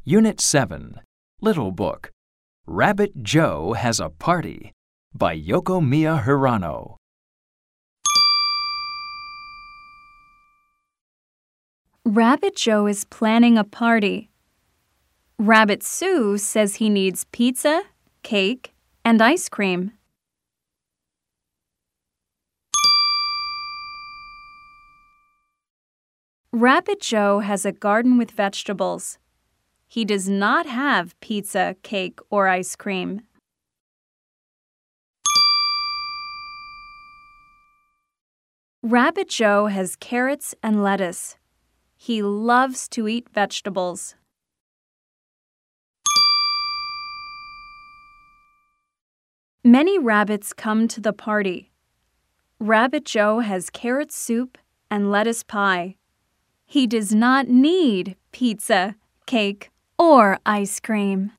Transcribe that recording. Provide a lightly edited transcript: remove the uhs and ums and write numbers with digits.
Unit 7, Little Book, Rabbit Joe Has a Party by Yokomiya Hirano. Rabbit Joe is planning a party. Rabbit Sue says he needs pizza, cake, and ice cream. Rabbit Joe has a garden with vegetables. He does not have pizza, cake, or ice cream. Rabbit Joe has carrots and lettuce. He loves to eat vegetables. Many rabbits come to the party. Rabbit Joe has carrot soup and lettuce pie. He does not need pizza, cake, or ice cream.